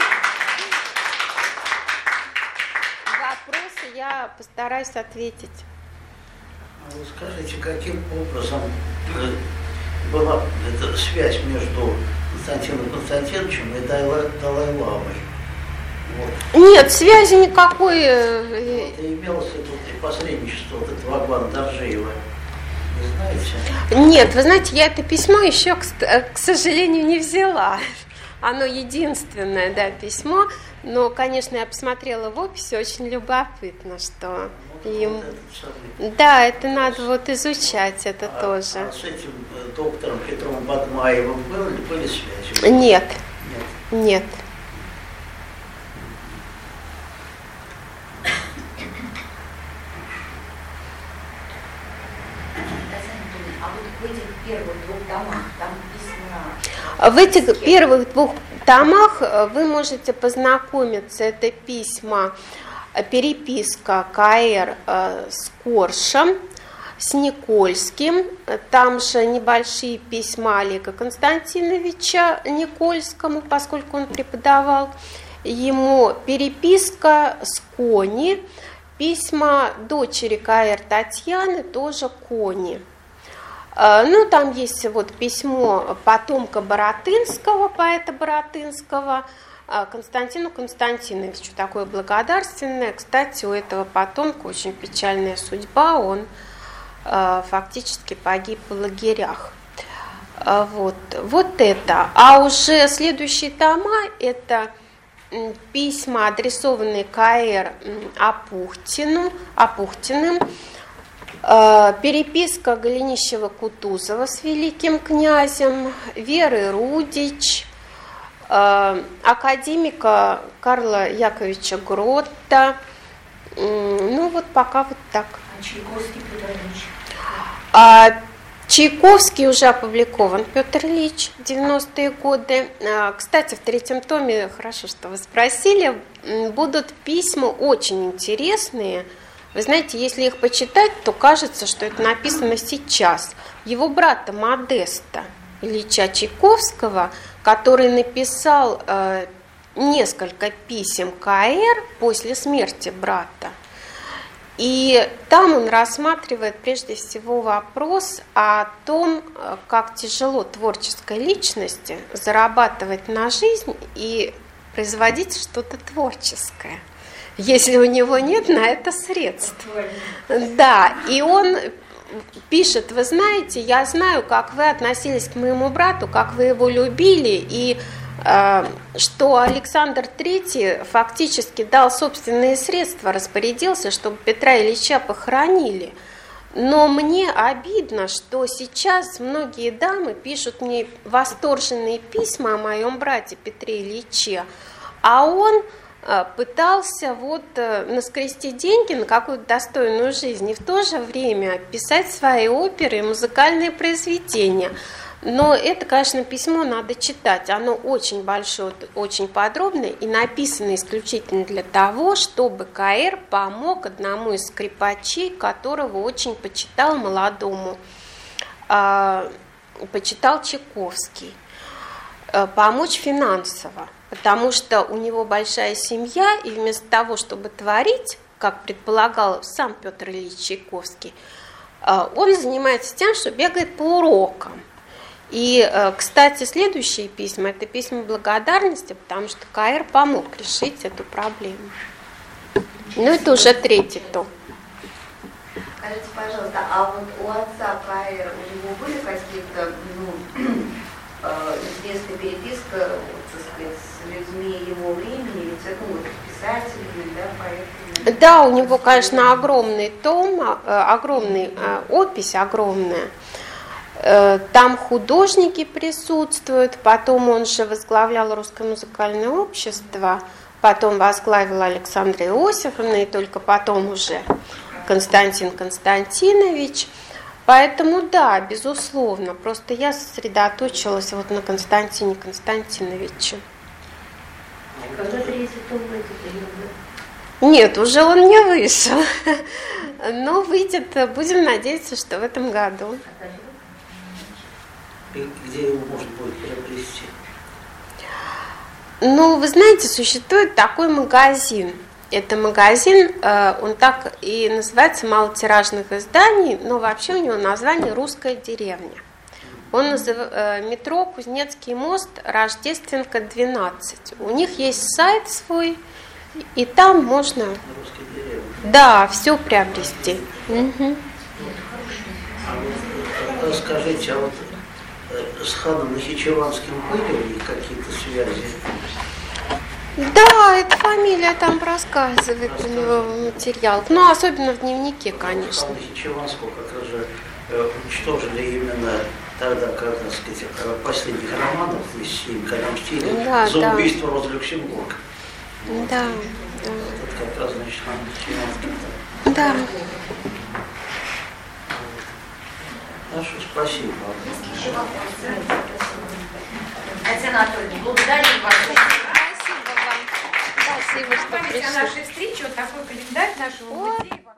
я постараюсь ответить. Вы скажите, каким образом была эта связь между Константином Константиновичем и Далай-ламой? Вот. Нет, связи никакой. Имелось это посредничество вот этого Аглана Доржиева, не знаете? Нет, вы знаете, я это письмо еще, к сожалению, не взяла. оно единственное, да, письмо. Но, конечно, я посмотрела в описи, очень любопытно, что им... Да, это надо вот изучать, это тоже. А с этим доктором Петром Бадмаевым были связи? Нет. Нет. В этих первых двух томах вы можете познакомиться. Это письма, переписка К.Р. с Коршем, с Никольским. Там же небольшие письма Олега Константиновича Никольскому, поскольку он преподавал ему, переписка с Кони, письма дочери К.Р. Татьяны, тоже Кони. Ну, там есть вот письмо потомка Баратынского, поэта Баратынского, Константину Константиновичу, такое благодарственное. Кстати, у этого потомка очень печальная судьба, он фактически погиб в лагерях. Вот это. А уже следующие тома – это письма, адресованные К.Р. Апухтиным, переписка Голенищева-Кутузова с великим князем, Веры Рудич, академика Карла Яковлевича Гротта. Ну вот пока вот так. А Чайковский Петр Ильич? Чайковский уже опубликован, Петр Ильич, 90-е годы. Кстати, в 3-м томе, хорошо, что вы спросили, будут письма очень интересные. Вы знаете, если их почитать, то кажется, что это написано сейчас. Его брата Модеста Ильича Чайковского, который написал несколько писем К.Р. после смерти брата. И там он рассматривает прежде всего вопрос о том, как тяжело творческой личности зарабатывать на жизнь и производить что-то творческое, если у него нет на это средств. Да, и он пишет: вы знаете, я знаю, как вы относились к моему брату, как вы его любили, и что Александр III фактически дал собственные средства, распорядился, чтобы Петра Ильича похоронили. Но мне обидно, что сейчас многие дамы пишут мне восторженные письма о моем брате Петре Ильиче, а он пытался вот наскрести деньги на какую-то достойную жизнь и в то же время писать свои оперы и музыкальные произведения. Но это, конечно, письмо надо читать. Оно очень большое, очень подробное и написано исключительно для того, чтобы К.Р. помог одному из скрипачей, которого очень почитал молодому, почитал Чайковский, помочь финансово. Потому что у него большая семья, и вместо того, чтобы творить, как предполагал сам Петр Ильич Чайковский, он занимается тем, что бегает по урокам. И, кстати, следующие письма – это письма благодарности, потому что К.Р. помог решить эту проблему. Ну, это уже 3-й том. Скажите, пожалуйста, а вот у отца К.Р. у него были какие-то известная переписка, так сказать, с людьми его времени, ведь это писателями, да, поэтому... Да, у него, конечно, огромный том, огромный опись, огромная. Там художники присутствуют, потом он же возглавлял Русское музыкальное общество, потом возглавила Александра Иосифовна, и только потом уже Константин Константинович. Поэтому да, безусловно, просто я сосредоточилась вот на Константине Константиновиче. Когда 3-й том выйдет? Нет, уже он не вышел, но выйдет, будем надеяться, что в этом году. Где его можно будет приобрести? Ну, вы знаете, существует такой магазин. Это магазин, он так и называется, малотиражных изданий, но вообще у него название «Русская деревня». Он называется метро Кузнецкий мост, Рождественка, 12. У них есть сайт свой, и там можно, да, все приобрести. Угу. А вот скажите, а вот с ханом Нахичеванским были ли какие-то связи? Да, эта фамилия там рассказывает у него в материалах. Ну, особенно в дневнике, конечно. Хан Нахичеванского как раз же уничтожили именно тогда, когда, так сказать, последних романов из 7 конем стиля за убийство возле Люксембурга. Вот. Да, да. Это как раз, значит, Хан Нахичеванский. Да. Хорошо, спасибо. Еще вопросы? Татьяна Анатольевна, благодарим вас. Спасибо вам. Спасибо, что Память о пришли. нашей встрече, вот такой календарь нашего музея.